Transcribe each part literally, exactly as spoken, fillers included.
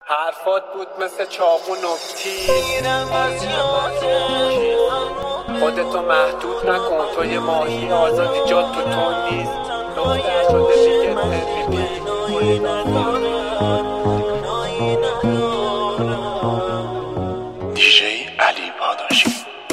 حرفات بود مثل چاقو نکتی، خودتو محدود نکن، تو یه ماهی آزادی جات تو تون نیست. دختر شده دیگه نمیبینی دیجی علی پاداشی.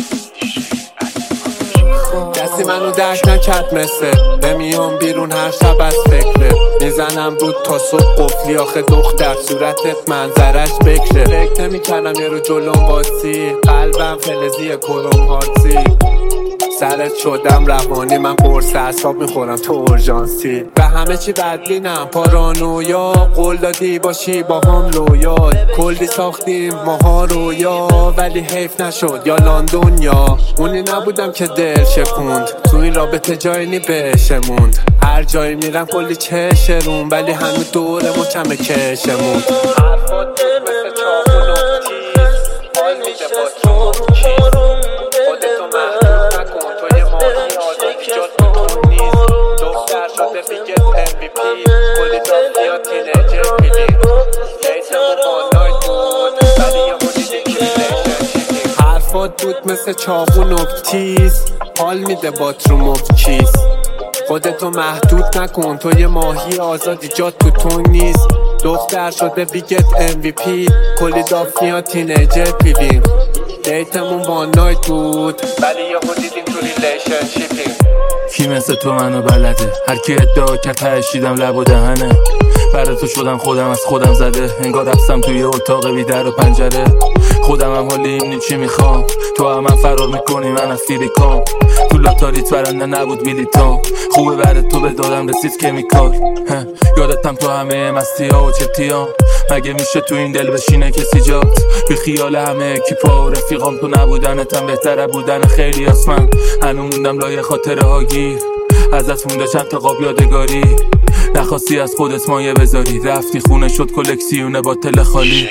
کسی منو درک نکرد مثل نمیام بیرون هر شب از فکره، میزنم رود تا صبح قفلی. آخه دختر صورتت منظرش بکره، فکر نمی کردم یه رو جلوم واسی، قلبم فلزی کروم هارسی. سرت شدم روانی، من قرص اعصاب میخورم تو اورژانسی. به همه چی بدبینم پارانویا، قول دادی باشی با هم لویال. کلی ساختیم ماها رویا، ولی حیف نشد یا لندن یا اونی نبودم که دل شکوند. تو این رابطه جایی نی بهشموند، هر جایی میرم کلی چشرون، ولی همه دوره مچم کشموند. حرفات مثل چاقو نکتیز، حال میده با تو چیز. خودتو محدود نکن، تو یه ماهی آزادی جات تو تون نیست. دختر شده بیگت ام وی پی، کلی دافیا تینیجر پیلی. دیتمون بالای بود ولی یه حدیدی که ریلیشنشیپی. حرفات بود مثل چاقو نکتیز، حال میده بات رو مبکیز. خودتو محدود نکن، تو یه ماهی آزادی جات تو تون نیست. دختر شده بیگت ام وی پی، کلی دافیا تینیجر پیلی. دیتمون با نایت بود ولی یه دیدیم تو ریلیشنشیپیم. کی مثل تو منو بلده، هر کی ادعا کرد تهشیدم لب و دهنه. برای تو شدم خودم از خودم زده، انگار رفتم توی اتاق بی در و پنجره. خودم هم حالی اینی چی میخوام، تو هم من فرار میکنی من از فیلیکام. تو لاتاریت برنده نبود میلیتام، خوبه برای تو به دادم رسید کمیکال. یادتم تو همه مستی ها و چتیام، مگه میشه تو این دل بشینه کسی جات؟ بی خیال همه اکیپا و رفیقام، تو نبودنتم بهتره بودن خیلی از من. هنو موندم لای خاطره ها گیر، ازت مونده چند تا قاب یادگاری. نخواستی از خودت مایه بذاری، رفتی خونه شد کلکسیونه با تل خالی.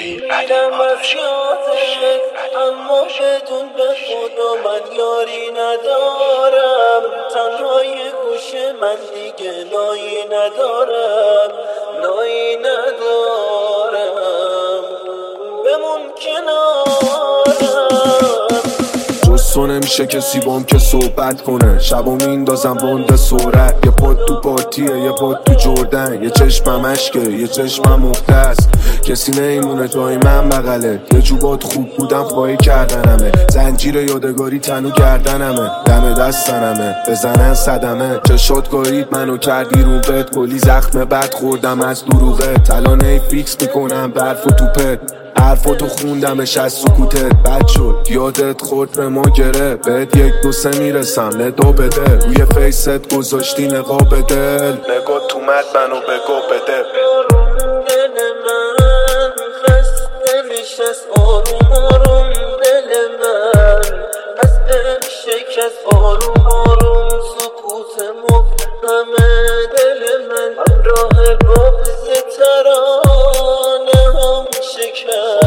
اما بدون به خدا من یاری ندارم، تنهای گوشه من دیگه نایی ندارم، نایی ندارم، بمون کنارم. تو نمیشه کسی بام که صحبت کنه، شبا میندازم بنده سرعت. یه پاد تو پاتیه یه پاد تو جردن، یه چشمم اشکه یه چشمم مختص. کسی نیمونه جای من بغله، یه جوبات خوب بودم خواهی کردنمه. زنجیر یادگاری تنو گردنمه، دم دستنمه بزنن صدمه. چشات گارید منو کردی رو بد، کلی زخم بد خوردم از دروغه. تلانه فیکس میکنم برف و توپت، حرفاتو خوندمش از سکوتت. بد شد یادت خورد به ما گره، بهت یک دو سه میرسم ندا بده. روی فیست گذاشتی نقاب دل، نگاه تو مد منو بگو بده. دل من خسته نشست آروم آروم، دل من از دل شکست آروم آروم. سکوت مبهمه دل من، همراه بغض ترانه هم شکست.